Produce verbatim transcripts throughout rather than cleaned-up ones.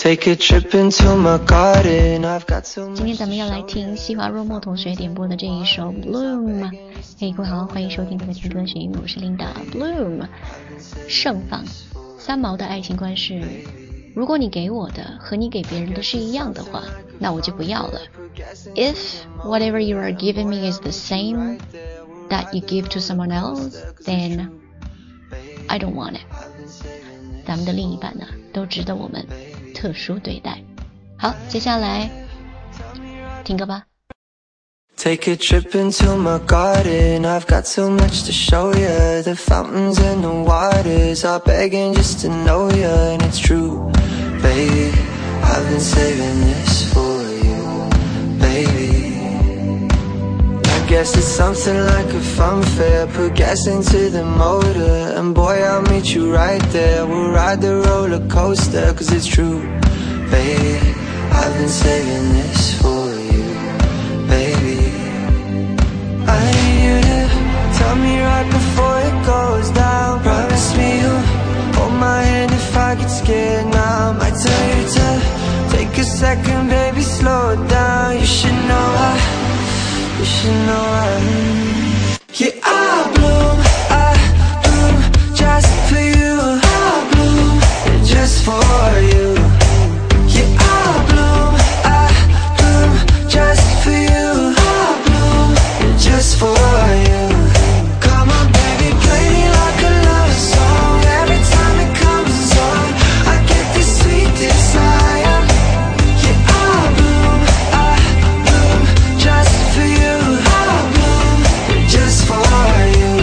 Take a trip into my garden. I've got so much. 今天咱们要来听西华若墨同学点播的这一首 Bloom。嘿，各位好，欢迎收听这个听歌学英语，我是 Linda。 Bloom 盛放。三毛的爱情观是，如果你给我的和你给别人的是一样的话，那我就不要了。 If whatever you are giving me is the same that you give to someone else, then I don't want it. 咱们的另一半呢，都值得我们特殊对待。好，接下来听歌吧。 Take a trip into my garden. I've got so much to show you. The fountains and the waters are begging just to know you. And it's true, baby, I've been saving this for you, baby. I guess it's something like a fun fair. Put gas into the motor, and boy, I'll meet you right there. We'll ride the roller coaster, cause it's true, baby, I've been saving this for you, baby. I need you to tell me right before it goes down. Promise me you'll hold my hand if I get scared now. I might tell you to take a second, baby, slow it down. You should know I, you should know I, yeah, I bloom, I bloom just for you. I bloom just for you. Yeah, I bloom, I bloom just for you. I bloom just for you. Come on, baby, play me like a love song. Every time it comes on, I get this sweet desire. Yeah, I bloom, I bloom just for you. I bloom just for you.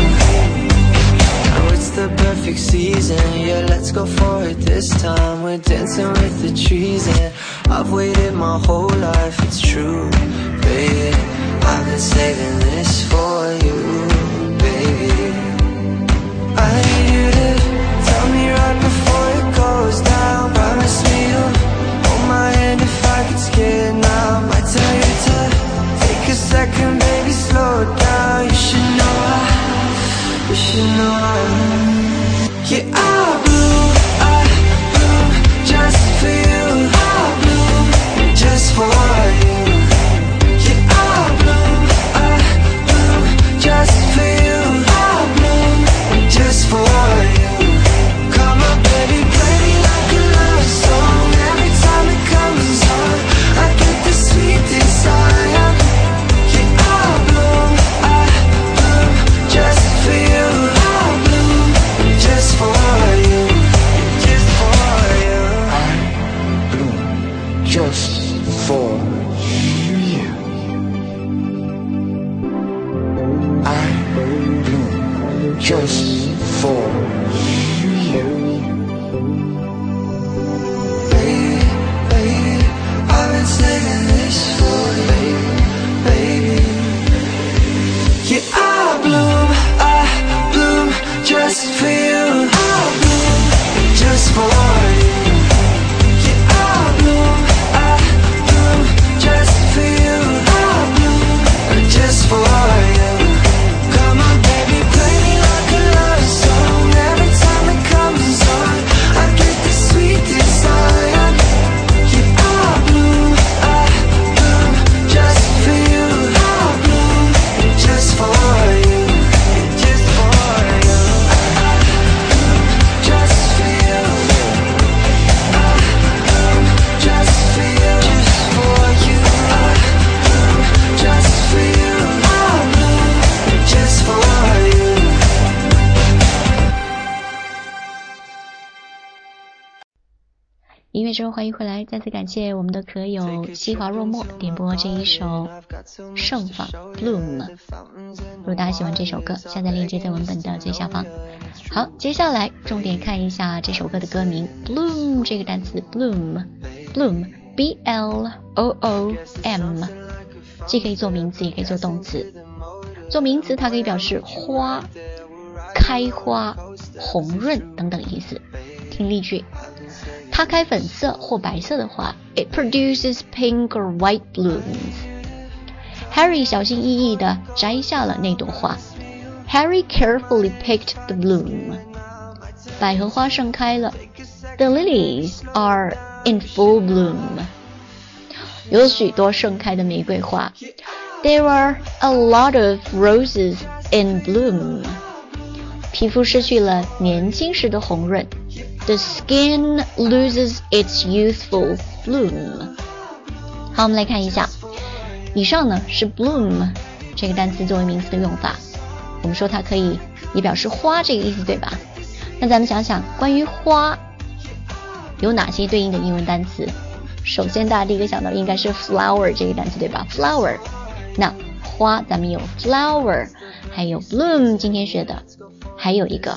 Now it's the perfect season, yeah, let's go for it this time. We're dancing with the trees and I've waited my whole life, it's true, baby, I've been saving this for you, baby. I need you to tell me right before it goes down. Promise me you'll hold my hand if I get scared now. I might tell you to take a second, baby, slow it down. You should know I, you should know I, yeah, I bloom, I bloom just for you. I bloom just for you. Yeah, I bloom, I bloom just for you. I bloom just for you. Come on, baby, play me like a love song. Every time it comes on, I get this sweet desire. Yeah, I bloom, I bloom just for you. I bloom just for you, just for you. I bloom just for you. I bloom just for you. Baby, baby, I've been saving this for you, baby. Yeah, I bloom, I bloom just for you. I bloom just for you. Yeah, I bloom, I bloom just for you. I bloom just for you. Come on, baby, play me like a love song. Every time it comes on, I get this sweet desire. Yeah, I bloom, I bloom just for you. I bloom just for you, just for you. I bloom just for you. I bloom just for you, just for you. I bloom just for you. I bloom just for you. 音乐之后欢迎回来，再次感谢我们的可友西华若墨点播这一首盛放 Bloom。 如果大家喜欢这首歌，下载链接在文本的最下方。好，接下来重点看一下这首歌的歌名 Bloom 这个单词 Bloom Bloom B L O O M， 既可以做名词也可以做动词。做名词它可以表示花、开花、红润等等意思。听例句，它开粉色或白色的花 It produces pink or white blooms。 Harry 小心翼翼地摘下了那朵花 Harry carefully picked the bloom。 百合花盛开了 The lilies are in full bloom. 有许多盛开的玫瑰花。There are a lot of roses in bloom. 皮肤失去了年轻时的红润。The skin loses its youthful bloom. 好，我们来看一下，以上呢是 bloom 这个单词作为名词的用法。我们说它可以也表示花这个意思，对吧？那咱们想想，关于花有哪些对应的英文单词？首先大家第一个想到应该是 flower 这个单词，对吧？ flower， 那花咱们有 flower， 还有 bloom 今天学的，还有一个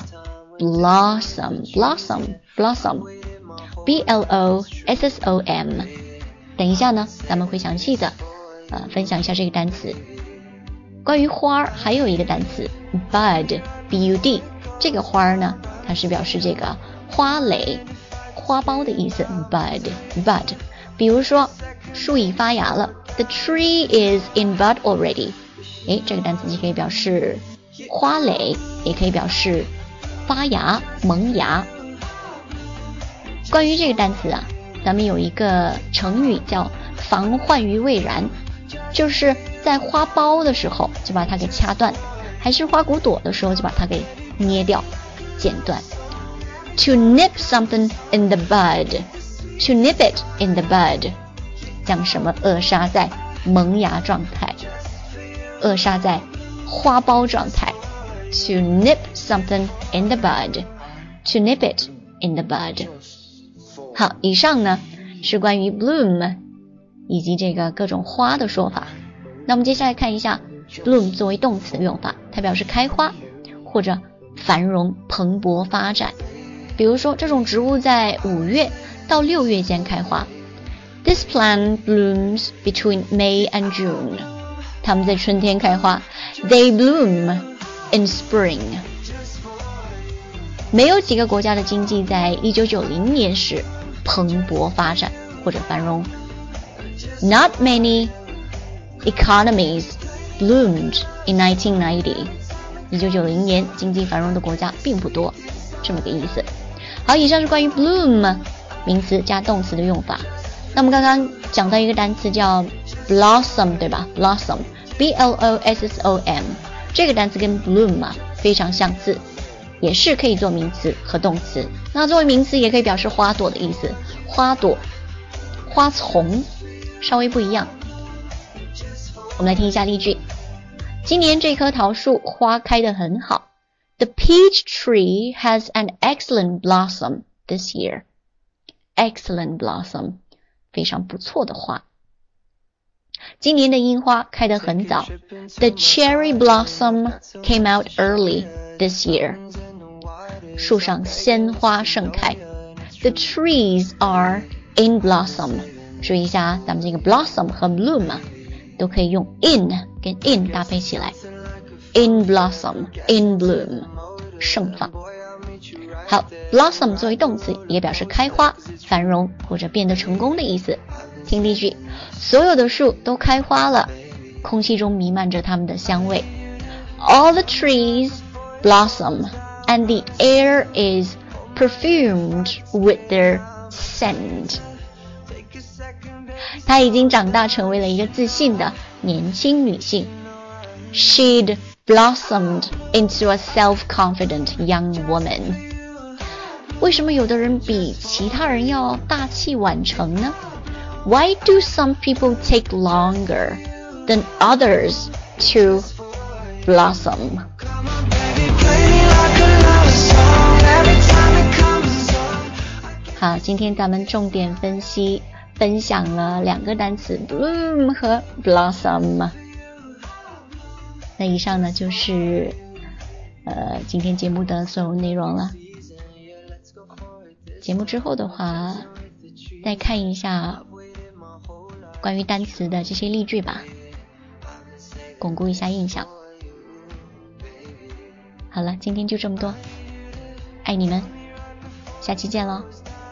blossom blossom blossom B L O S S O M。 等一下呢咱们会详细的呃分享一下这个单词。关于花还有一个单词 bud B U D， 这个花呢它是表示这个花蕾花苞的意思 bud bud。 比如说树已发芽了 The tree is in bud already。 诶，这个单词既可以表示花蕾也可以表示发芽萌芽。关于这个单词啊，咱们有一个成语叫防患于未然，就是在花苞的时候就把它给掐断，还是花骨朵的时候就把它给捏掉剪断。 To nip something in the bud, to nip it in the bud， 将什么扼杀在萌芽状态，扼杀在花苞状态。 To nip something in the bud, to nip it in the bud。 好，以上呢是关于 bloom 以及这个各种花的说法。那我们接下来看一下 bloom 作为动词的用法，它表示开花或者繁荣蓬勃发展。比如说这种植物在五月到六月间开花。 This plant blooms between May and June。 它们在春天开花。 They bloom in spring。 没有几个国家的经济在一九九零年时蓬勃发展或者繁荣。 Not many economies bloomed in nineteen ninety。 一九九零年经济繁荣的国家并不多，这么个意思。好，以上是关于 bloom 名词加动词的用法。那么刚刚讲到一个单词叫 blossom， 对吧？ blossom B L O S S O M， 这个单词跟 bloom 啊非常相似，也是可以做名词和动词。那作为名词也可以表示花朵的意思，花朵花丛稍微不一样。我们来听一下例句。今年这棵桃树花开得很好。 The peach tree has an excellent blossom this year. Excellent blossom， 非常不错的花。今年的樱花开得很早。 The cherry blossom came out early this year. 树上鲜花盛开。 The trees are in blossom。 注意一下咱们这个 blossom 和 bloom 啊都可以用 in 跟 in 搭配起来。 In blossom, in bloom， 盛放。好， blossom 作为动词也表示开花繁荣或者变得成功的意思。听例句。所有的树都开花了，空气中弥漫着它们的香味。 All the trees blossom and the air is perfumed with their scent。 她已经长大成为了一个自信的年轻女性。 She'd blossomed into a self-confident young woman。 为什么有的人比其他人要大器晚成呢？ Why do some people take longer than others to blossom？ 好，今天咱们重点分析分享了两个单词 bloom 和 blossom。那以上呢就是呃今天节目的所有内容了。节目之后的话再看一下关于单词的这些例句吧，巩固一下印象。好了，今天就这么多，爱你们，下期见咯。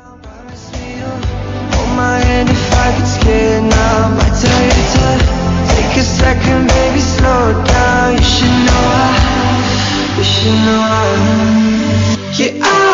Take a second, baby, slow down. You should know I, you should know I, yeah, I